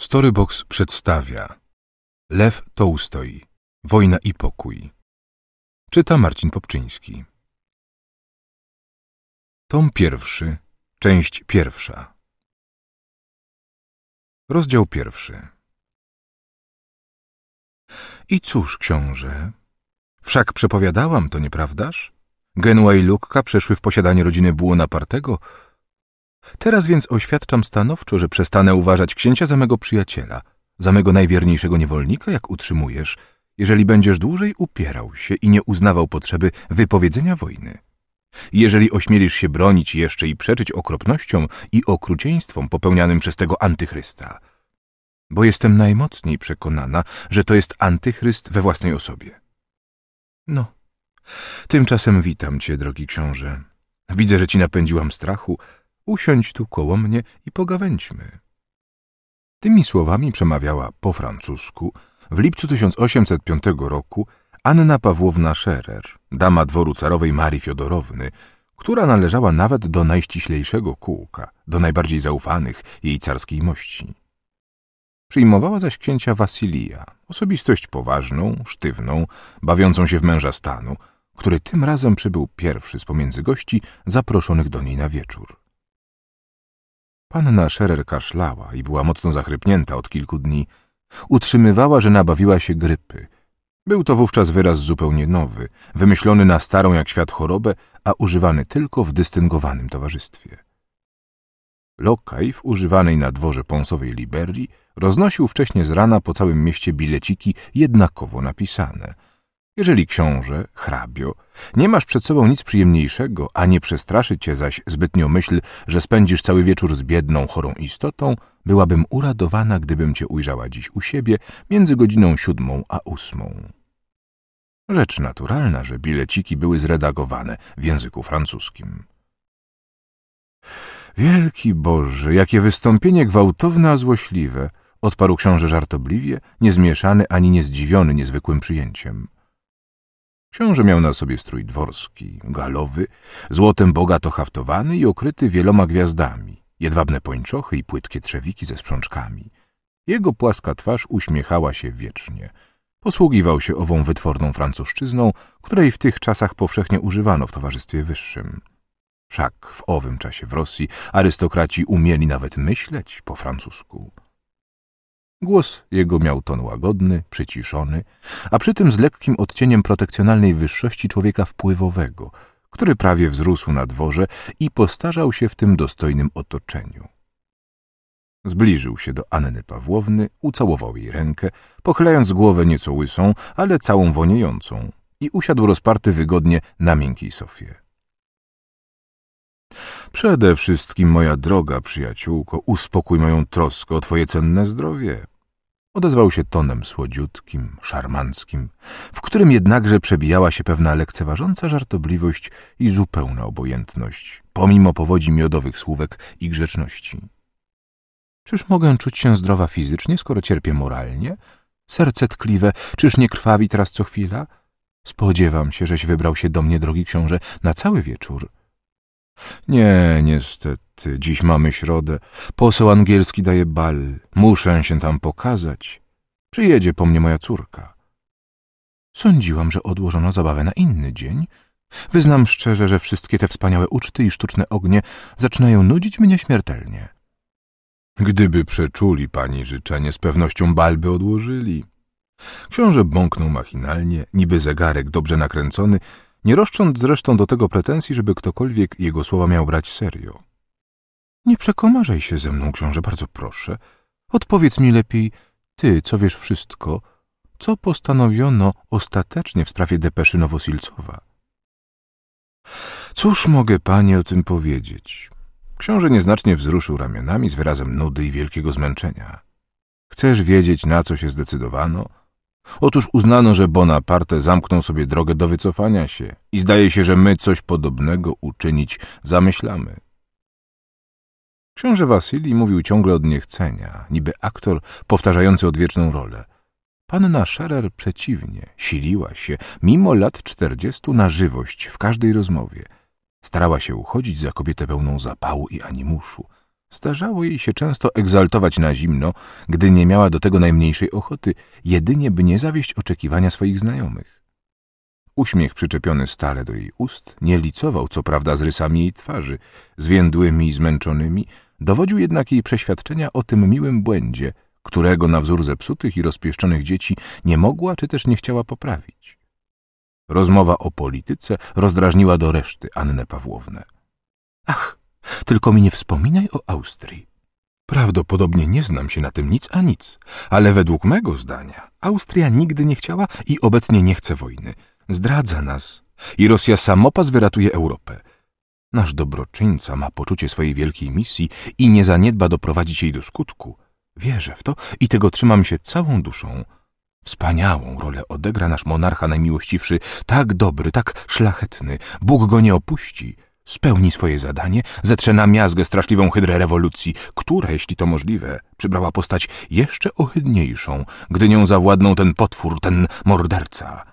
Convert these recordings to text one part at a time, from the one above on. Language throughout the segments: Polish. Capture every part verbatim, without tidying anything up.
Storybox przedstawia Lew Tołstoj. Wojna i pokój. Czyta Marcin Popczyński. Tom pierwszy, część pierwsza. Rozdział pierwszy. I cóż, książę? Wszak przepowiadałam to, nieprawdaż? Genua i Lucca przeszły w posiadanie rodziny Buonapartego. Teraz więc oświadczam stanowczo, że przestanę uważać księcia za mego przyjaciela, za mego najwierniejszego niewolnika, jak utrzymujesz, jeżeli będziesz dłużej upierał się i nie uznawał potrzeby wypowiedzenia wojny. Jeżeli ośmielisz się bronić jeszcze i przeczyć okropnościom i okrucieństwom popełnianym przez tego antychrysta. Bo jestem najmocniej przekonana, że to jest antychryst we własnej osobie. No, tymczasem witam cię, drogi książę. Widzę, że ci napędziłam strachu. Usiądź tu koło mnie i pogawędźmy. Tymi słowami przemawiała po francusku w lipcu tysiąc osiemset piątego roku Anna Pawłowna Scherer, dama dworu carowej Marii Fiodorowny, która należała nawet do najściślejszego kółka, do najbardziej zaufanych jej carskiej mości. Przyjmowała zaś księcia Wasylija, osobistość poważną, sztywną, bawiącą się w męża stanu, który tym razem przybył pierwszy z pomiędzy gości zaproszonych do niej na wieczór. Panna Scherer kaszlała i była mocno zachrypnięta od kilku dni. Utrzymywała, że nabawiła się grypy. Był to wówczas wyraz zupełnie nowy, wymyślony na starą jak świat chorobę, a używany tylko w dystyngowanym towarzystwie. Lokaj w używanej na dworze Pąsowej Liberii roznosił wcześnie z rana po całym mieście bileciki jednakowo napisane. Jeżeli książę, hrabio, nie masz przed sobą nic przyjemniejszego, a nie przestraszy cię zaś zbytnio myśl, że spędzisz cały wieczór z biedną, chorą istotą, byłabym uradowana, gdybym cię ujrzała dziś u siebie między godziną siódmą a ósmą. Rzecz naturalna, że bileciki były zredagowane w języku francuskim. Wielki Boże, jakie wystąpienie gwałtowne, a złośliwe, odparł książę żartobliwie, niezmieszany ani niezdziwiony niezwykłym przyjęciem. Książę miał na sobie strój dworski, galowy, złotem bogato haftowany i okryty wieloma gwiazdami, jedwabne pończochy i płytkie trzewiki ze sprzączkami. Jego płaska twarz uśmiechała się wiecznie. Posługiwał się ową wytworną francuszczyzną, której w tych czasach powszechnie używano w towarzystwie wyższym. Wszak w owym czasie w Rosji arystokraci umieli nawet myśleć po francusku. Głos jego miał ton łagodny, przyciszony, a przy tym z lekkim odcieniem protekcjonalnej wyższości człowieka wpływowego, który prawie wzrósł na dworze i postarzał się w tym dostojnym otoczeniu. Zbliżył się do Anny Pawłowny, ucałował jej rękę, pochylając głowę nieco łysą, ale całą woniejącą, i usiadł rozparty wygodnie na miękkiej sofie. Przede wszystkim, moja droga przyjaciółko, uspokój moją troskę o twoje cenne zdrowie. Odezwał się tonem słodziutkim, szarmanckim, w którym jednakże przebijała się pewna lekceważąca żartobliwość i zupełna obojętność, pomimo powodzi miodowych słówek i grzeczności. Czyż mogę czuć się zdrowa fizycznie, skoro cierpię moralnie? Serce tkliwe, czyż nie krwawi teraz co chwila? Spodziewam się, żeś wybrał się do mnie, drogi książę, na cały wieczór. Nie, niestety, dziś mamy środę. Poseł angielski daje bal. Muszę się tam pokazać. Przyjedzie po mnie moja córka. Sądziłam, że odłożono zabawę na inny dzień. Wyznam szczerze, że wszystkie te wspaniałe uczty i sztuczne ognie zaczynają nudzić mnie śmiertelnie. Gdyby przeczuli pani życzenie, z pewnością bal by odłożyli. Książę bąknął machinalnie, niby zegarek dobrze nakręcony, nie roszcząc zresztą do tego pretensji, żeby ktokolwiek jego słowa miał brać serio. Nie przekomarzaj się ze mną, książę, bardzo proszę. Odpowiedz mi lepiej, ty, co wiesz wszystko, co postanowiono ostatecznie w sprawie depeszy Nowosilcowa. Cóż mogę pani o tym powiedzieć? Książę nieznacznie wzruszył ramionami z wyrazem nudy i wielkiego zmęczenia. Chcesz wiedzieć, na co się zdecydowano? Otóż uznano, że Bonaparte zamknął sobie drogę do wycofania się i zdaje się, że my coś podobnego uczynić zamyślamy. Książę Wasylij mówił ciągle od niechcenia, niby aktor powtarzający odwieczną rolę. Panna Scherer przeciwnie, siliła się, mimo lat czterdziestu, na żywość w każdej rozmowie. Starała się uchodzić za kobietę pełną zapału i animuszu, Zdarzało jej się często egzaltować na zimno, gdy nie miała do tego najmniejszej ochoty, jedynie by nie zawieść oczekiwania swoich znajomych. Uśmiech przyczepiony stale do jej ust nie licował co prawda z rysami jej twarzy, zwiędłymi i zmęczonymi, dowodził jednak jej przeświadczenia o tym miłym błędzie, którego na wzór zepsutych i rozpieszczonych dzieci nie mogła czy też nie chciała poprawić. Rozmowa o polityce rozdrażniła do reszty Annę Pawłownę. Ach, tylko mi nie wspominaj o Austrii. Prawdopodobnie nie znam się na tym nic a nic, ale według mego zdania Austria nigdy nie chciała i obecnie nie chce wojny. Zdradza nas i Rosja samopas wyratuje Europę. Nasz dobroczyńca ma poczucie swojej wielkiej misji i nie zaniedba doprowadzić jej do skutku. Wierzę w to i tego trzymam się całą duszą. Wspaniałą rolę odegra nasz monarcha najmiłościwszy, tak dobry, tak szlachetny. Bóg go nie opuści. Spełni swoje zadanie, zetrze na miazgę straszliwą hydrę rewolucji, która, jeśli to możliwe, przybrała postać jeszcze ohydniejszą, gdy nią zawładnął ten potwór, ten morderca.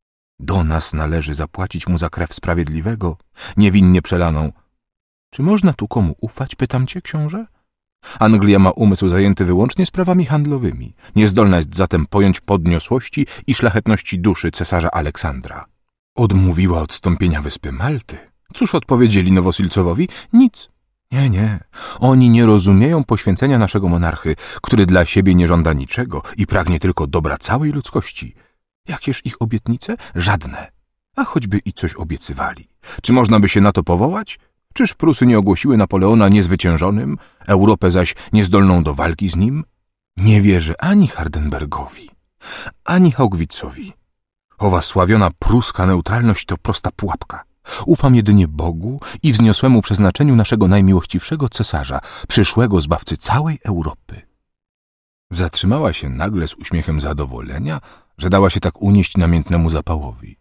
Do nas należy zapłacić mu za krew sprawiedliwego, niewinnie przelaną. Czy można tu komu ufać, pytam cię, książę? Anglia ma umysł zajęty wyłącznie sprawami handlowymi, niezdolna jest zatem pojąć podniosłości i szlachetności duszy cesarza Aleksandra. Odmówiła odstąpienia wyspy Malty. Cóż odpowiedzieli Nowosilcowowi? Nic. Nie, nie. Oni nie rozumieją poświęcenia naszego monarchy, który dla siebie nie żąda niczego i pragnie tylko dobra całej ludzkości. Jakież ich obietnice? Żadne. A choćby i coś obiecywali. Czy można by się na to powołać? Czyż Prusy nie ogłosiły Napoleona niezwyciężonym, Europę zaś niezdolną do walki z nim? Nie wierzę ani Hardenbergowi, ani Haugwitzowi. Owa sławiona pruska neutralność to prosta pułapka. Ufam jedynie Bogu i wzniosłemu przeznaczeniu naszego najmiłościwszego cesarza, przyszłego zbawcy całej Europy. Zatrzymała się nagle z uśmiechem zadowolenia, że dała się tak unieść namiętnemu zapałowi.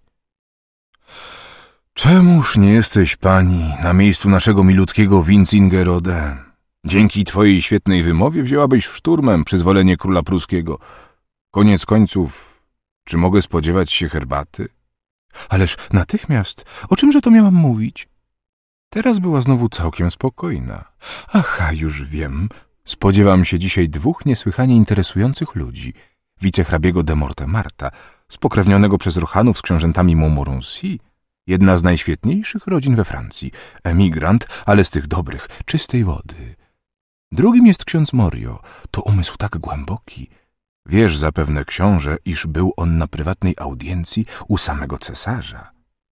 Czemuż nie jesteś pani na miejscu naszego milutkiego Winzingerode? Dzięki twojej świetnej wymowie wzięłabyś szturmem przyzwolenie króla pruskiego. Koniec końców, czy mogę spodziewać się herbaty? Ależ natychmiast, o czymże to miałam mówić? Teraz była znowu całkiem spokojna. Aha, już wiem, spodziewam się dzisiaj dwóch niesłychanie interesujących ludzi. Wicehrabiego de Mortemarta, spokrewnionego przez Rochanów z książętami Montmorency, jedna z najświetniejszych rodzin we Francji, emigrant, ale z tych dobrych, czystej wody. Drugim jest ksiądz Morio, to umysł tak głęboki. Wiesz zapewne, książę, iż był on na prywatnej audiencji u samego cesarza.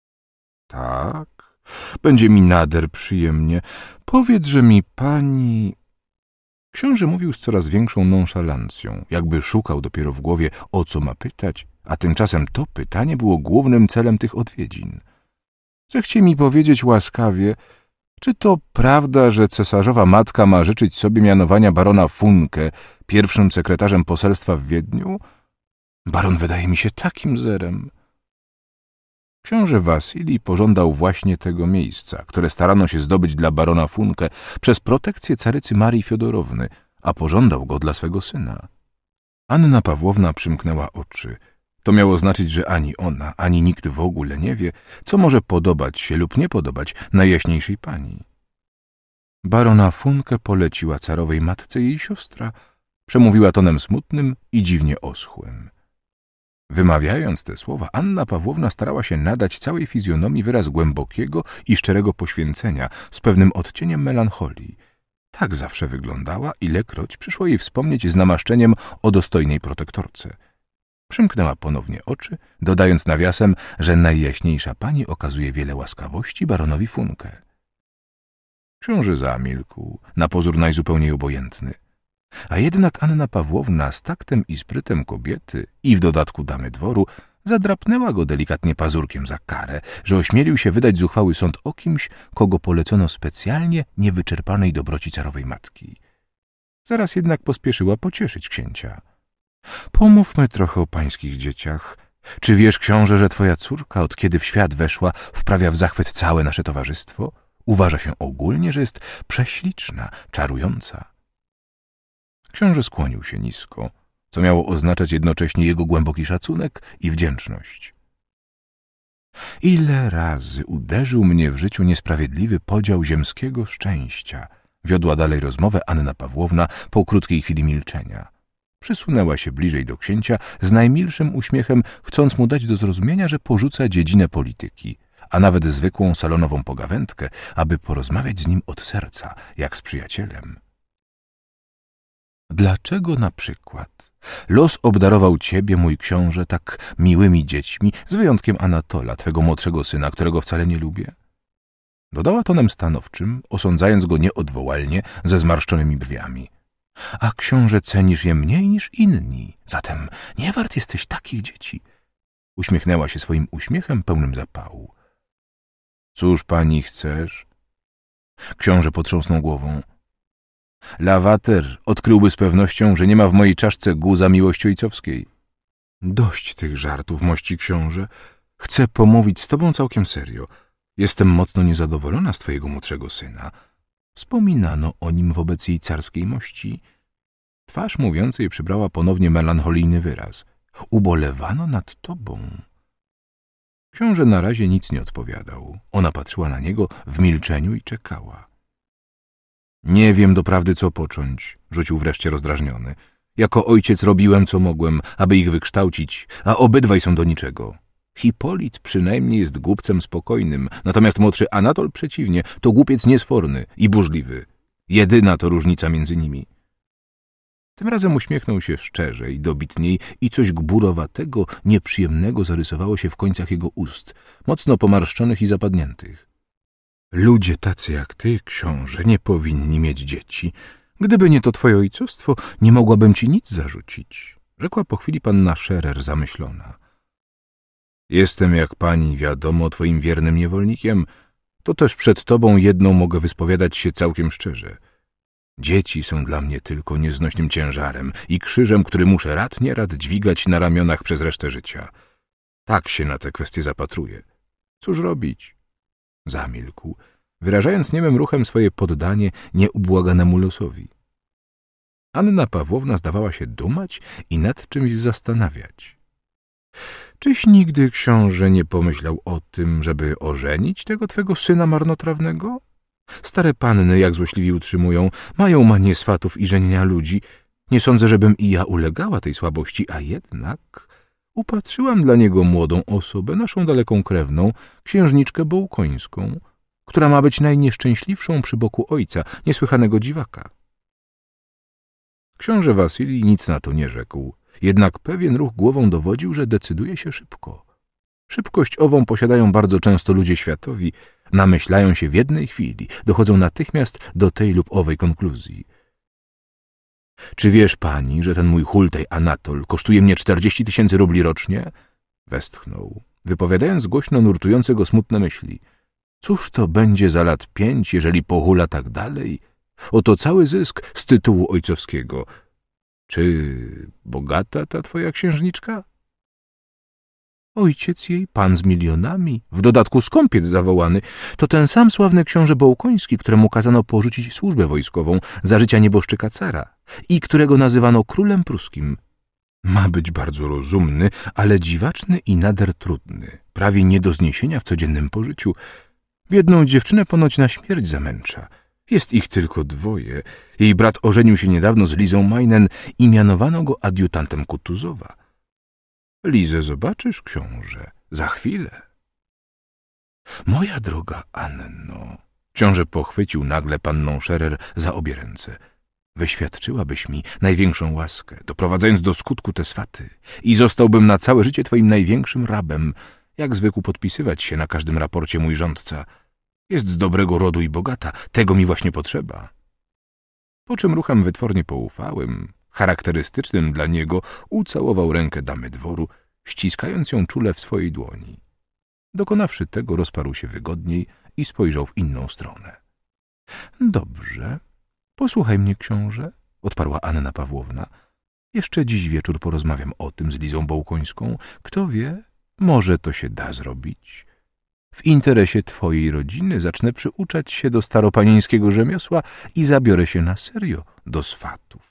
Tak, będzie mi nader przyjemnie. Powiedz-że mi pani... Książę mówił z coraz większą nonszalancją, jakby szukał dopiero w głowie, o co ma pytać, a tymczasem to pytanie było głównym celem tych odwiedzin. Zechcie mi powiedzieć łaskawie, czy to prawda, że cesarzowa matka ma życzyć sobie mianowania barona Funke pierwszym sekretarzem poselstwa w Wiedniu? Baron wydaje mi się takim zerem. Książę Wasylij pożądał właśnie tego miejsca, które starano się zdobyć dla barona Funke przez protekcję carycy Marii Fiodorowny, a pożądał go dla swego syna. Anna Pawłowna przymknęła oczy. To miało znaczyć, że ani ona, ani nikt w ogóle nie wie, co może podobać się lub nie podobać najjaśniejszej pani. Barona Funke poleciła carowej matce jej siostra, przemówiła tonem smutnym i dziwnie oschłym. Wymawiając te słowa, Anna Pawłowna starała się nadać całej fizjonomii wyraz głębokiego i szczerego poświęcenia z pewnym odcieniem melancholii. Tak zawsze wyglądała, ilekroć przyszło jej wspomnieć z namaszczeniem o dostojnej protektorce. Przymknęła ponownie oczy, dodając nawiasem, że najjaśniejsza pani okazuje wiele łaskawości baronowi Funke. Książę zamilkł, na pozór najzupełniej obojętny. A jednak Anna Pawłowna z taktem i sprytem kobiety i w dodatku damy dworu zadrapnęła go delikatnie pazurkiem za karę, że ośmielił się wydać zuchwały sąd o kimś, kogo polecono specjalnie niewyczerpanej dobroci carowej matki. Zaraz jednak pospieszyła pocieszyć księcia. Pomówmy trochę o pańskich dzieciach. Czy wiesz, książę, że twoja córka, od kiedy w świat weszła, wprawia w zachwyt całe nasze towarzystwo? Uważa się ogólnie, że jest prześliczna, czarująca. Książę skłonił się nisko, co miało oznaczać jednocześnie jego głęboki szacunek i wdzięczność. Ile razy uderzył mnie w życiu niesprawiedliwy podział ziemskiego szczęścia, Wiodła dalej rozmowę Anna Pawłowna po krótkiej chwili milczenia. Przysunęła się bliżej do księcia z najmilszym uśmiechem, chcąc mu dać do zrozumienia, że porzuca dziedzinę polityki, a nawet zwykłą salonową pogawędkę, aby porozmawiać z nim od serca, jak z przyjacielem. Dlaczego na przykład los obdarował ciebie, mój książę, tak miłymi dziećmi, z wyjątkiem Anatola, twego młodszego syna, którego wcale nie lubię? Dodała tonem stanowczym, osądzając go nieodwołalnie, ze zmarszczonymi brwiami. A książę, cenisz je mniej niż inni, zatem nie wart jesteś takich dzieci. Uśmiechnęła się swoim uśmiechem pełnym zapału. Cóż pani chcesz? Książę potrząsnął głową. Lawater odkryłby z pewnością, że nie ma w mojej czaszce guza miłości ojcowskiej. Dość tych żartów, mości książę. Chcę pomówić z tobą całkiem serio. Jestem mocno niezadowolona z twojego młodszego syna. Wspominano o nim wobec jej carskiej mości. Twarz mówiącej przybrała ponownie melancholijny wyraz. Ubolewano nad tobą. Książę na razie nic nie odpowiadał. Ona patrzyła na niego w milczeniu i czekała. Nie wiem doprawdy, co począć, rzucił wreszcie rozdrażniony. Jako ojciec robiłem, co mogłem, aby ich wykształcić, a obydwaj są do niczego. Hipolit przynajmniej jest głupcem spokojnym, natomiast młodszy Anatol przeciwnie, to głupiec niesforny i burzliwy. Jedyna to różnica między nimi. Tym razem uśmiechnął się szczerzej, dobitniej i coś gburowatego, nieprzyjemnego zarysowało się w końcach jego ust, mocno pomarszczonych i zapadniętych. Ludzie tacy jak ty, książę, nie powinni mieć dzieci. Gdyby nie to twoje ojcostwo, nie mogłabym ci nic zarzucić, rzekła po chwili panna Scherer zamyślona. Jestem, jak pani wiadomo, twoim wiernym niewolnikiem, to też przed tobą jedną mogę wyspowiadać się całkiem szczerze. Dzieci są dla mnie tylko nieznośnym ciężarem i krzyżem, który muszę rad nie rad dźwigać na ramionach przez resztę życia. Tak się na tę kwestię zapatruję. Cóż robić? Zamilkł, wyrażając niemym ruchem swoje poddanie nieubłaganemu losowi. Anna Pawłowna zdawała się dumać i nad czymś zastanawiać. Czyś nigdy, książę, nie pomyślał o tym, żeby ożenić tego twego syna marnotrawnego? Stare panny, jak złośliwi utrzymują, mają manię swatów i żenienia ludzi. Nie sądzę, żebym i ja ulegała tej słabości, a jednak upatrzyłam dla niego młodą osobę, naszą daleką krewną, księżniczkę bołkońską, która ma być najnieszczęśliwszą przy boku ojca, niesłychanego dziwaka. Książę Wasylij nic na to nie rzekł, jednak pewien ruch głową dowodził, że decyduje się szybko. Szybkość ową posiadają bardzo często ludzie światowi, namyślają się w jednej chwili, dochodzą natychmiast do tej lub owej konkluzji. Czy wiesz pani, że ten mój hultaj Anatol kosztuje mnie czterdzieści tysięcy rubli rocznie? Westchnął, wypowiadając głośno nurtujące go smutne myśli. Cóż to będzie za lat pięć, jeżeli pohula tak dalej? Oto cały zysk z tytułu ojcowskiego. Czy bogata ta twoja księżniczka? Ojciec jej, pan z milionami, w dodatku skąpiec zawołany, to ten sam sławny książę Bołkoński, któremu kazano porzucić służbę wojskową za życia nieboszczyka cara i którego nazywano królem pruskim. Ma być bardzo rozumny, ale dziwaczny i nader trudny, prawie nie do zniesienia w codziennym pożyciu. Biedną dziewczynę ponoć na śmierć zamęcza. Jest ich tylko dwoje. Jej brat ożenił się niedawno z Lizą Meinen i mianowano go adiutantem Kutuzowa. Lizę zobaczysz, książę, za chwilę. Moja droga Anno, książę pochwycił nagle pannę Scherer za obie ręce. Wyświadczyłabyś mi największą łaskę, doprowadzając do skutku te swaty i zostałbym na całe życie twoim największym rabem, jak zwykł podpisywać się na każdym raporcie mój rządca. Jest z dobrego rodu i bogata, tego mi właśnie potrzeba. Po czym ruchem wytwornie poufałym, charakterystycznym dla niego, ucałował rękę damy dworu, ściskając ją czule w swojej dłoni. Dokonawszy tego, rozparł się wygodniej i spojrzał w inną stronę. Dobrze, posłuchaj mnie, książę, odparła Anna Pawłowna. Jeszcze dziś wieczór porozmawiam o tym z Lizą Bołkońską. Kto wie, może to się da zrobić. W interesie twojej rodziny zacznę przyuczać się do staropanieńskiego rzemiosła i zabiorę się na serio do swatów.